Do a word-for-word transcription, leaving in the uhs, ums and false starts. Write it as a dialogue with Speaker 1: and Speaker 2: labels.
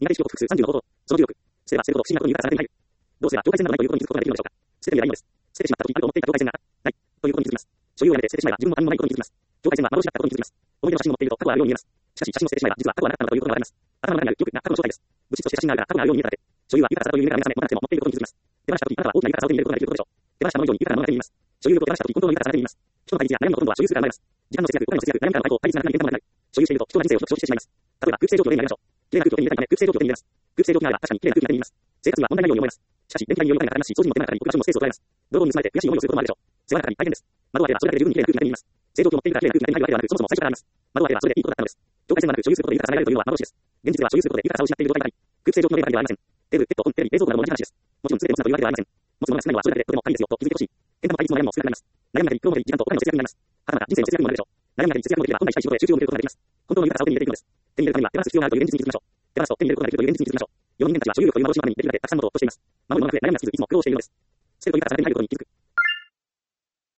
Speaker 1: 苦手意識を複数さんじゅうのこと。その重力。捨てれば捨てるほど不思議なことにからされていない。どうすれば境界線などないということに気づくことができるのでしょうか。捨ててみればいいのです。捨ててしまった時にあると思っていた境界線がない。ということに気づきます。所有をやめて捨ててしまえば自分も何もないことに気づきます。境界線は幻だったことに気づきます。思い出の写真を持っていると過去があるように見えます。しかし写真を捨ててしまえば実は過去はなかったのだということがわかります。頭の中にある記憶が過去の正体です。物質として写真があるから過去があるように見えただけ。所有は豊かさという夢から目覚め、持たなくても持っていることに気づきます。手放した時あなたは大きな豊かさを手に入れることができることでしょう。手放したもの以上に豊かなものが手に入ります。所有力を手放した時本当の豊かさが手に入ります。人の対立や悩みのほとんどは所有するから生まれます。時間の節約、お金の節約、何かの対抗、対立が何かに変化もなくなる。所有していると人は人生を消費してしまいます。例えば空気清浄機を手に入れましょう。綺麗な空気を手に入れたいため空気清浄機を手に入れます。空気清浄機があれば確かに綺麗な空気が手に入ります。生活には問題ないように思います。しかし電気代によるお金がかかりますし、掃除にも手間がかかり僕らもスペースを取られます。泥棒に盗まれて悔しい思いをすることもあるでしょう。世話中に大変です。窓を開ければそれだけで十分に綺麗な空気が手に入ります。清浄機を持っているから綺麗な空気が手に入るわけではなく、そもそも最初からあります。窓を開ければそれでいいことだったのです。境界線はなく所有することで豊かさが得られるというのは幻です。現実では所有することで豊かさを失っている状態があり、空気清浄機の例がありません。テレビ、ペット、本、テレビ、冷蔵庫など同じ話です。もちろん全て持つなというわけではありません。持つものが少ないのはそれだけでとても大変ですよと気づいてほしい。変化も対立も悩みも少なくなります。悩みなり、苦労もり、時間とお金の節約になります。はたまた人生の節約にもなるでしょう。悩みなり節約もできれば本来したい仕事へ集中を向けることができます。本当の豊かさを手に入れていくのです。手に入れるためには手放す必要があるという現実に気づきましょう。手放すと手に入れることができるという現実に気づきましょう。世の人間たちは所有力という幻の中にできるだけたくさんのことを落としています。守るものが増え悩みが続きいつも苦労しているのです。捨てると豊かさが手に入ることに気づく。